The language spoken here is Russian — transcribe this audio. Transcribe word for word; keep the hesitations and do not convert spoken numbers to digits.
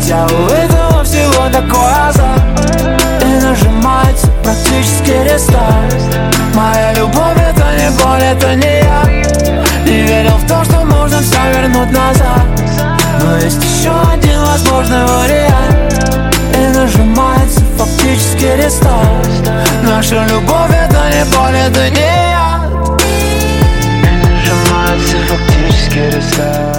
Хотя у этого всего такой азарт. И нажимается практически рестарт. Моя любовь это не боль, это не я. Не верил в то, что можно все вернуть назад. Но есть еще один возможный вариант. И нажимается фактически рестарт. Наша любовь это не боль, это не я. И нажимается фактически рестарт.